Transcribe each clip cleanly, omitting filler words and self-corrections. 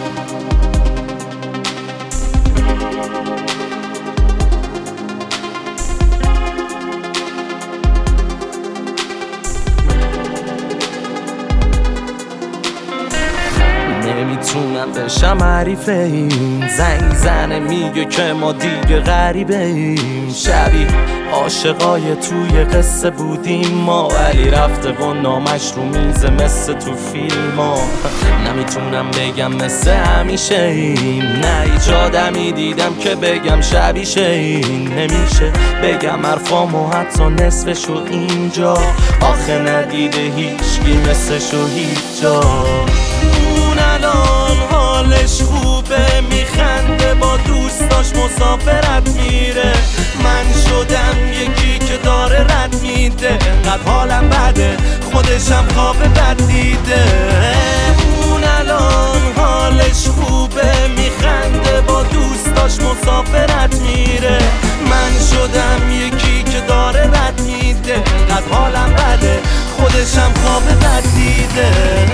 نمیتونم بشم حریف این زنگ زنه میگه که ما دیگه غریبه ایم شبیه عاشقای توی قصه بودیم ما ولی رفته و نامش رو میزه مثل تو فیلم ها نمیتونم بگم مثل همیشه ایم نه هیچ آدمی دیدم که بگم شبیشه این نمیشه بگم حرفامو حتی نصفشو اینجا آخه ندیده هیچکی مثلشو هیچ جا الان حالش خوبه میخنده با دوستاش مسافرت میره من شدم یکی که داره رد میده انقدر حالم بده خودشم خواب بد دیده اون الان حالش خوبه میخنده با دوستاش مسافرت میره من شدم یکی که داره رد میده انقدر حالم بده خودشم خواب بد دیده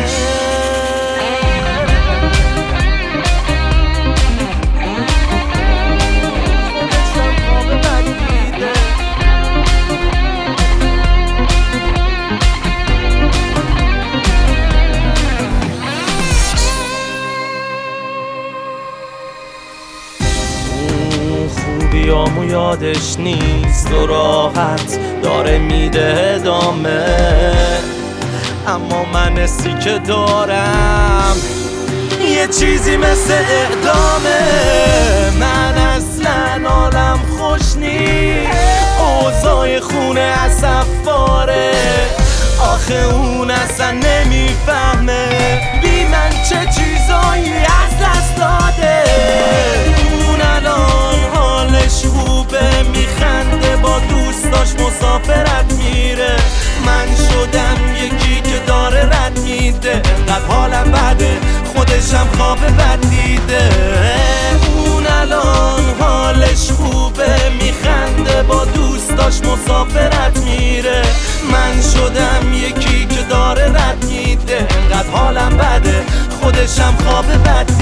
خوبیامو یادش نیست و راحت داره میده ادامه اما من حسی که دارم یه چیزی مثل اعدامه من اصلا حالم خوش نیست اوضاع خونه اصفاره آخه اون اصلا نمیفهمه بی من چه چیزایی از دست داده اون الان حالش خوبه میخنده با دوستاش مسافرت میره من شدم یکی که داره رد میده انقدر حالم بده خودشم خواب بد دیده اون الان حالش خوبه میخنده با دوستاش مسافرت میره من شدم یکی که داره رد میده انقدر حالم بده خودشم خواب بد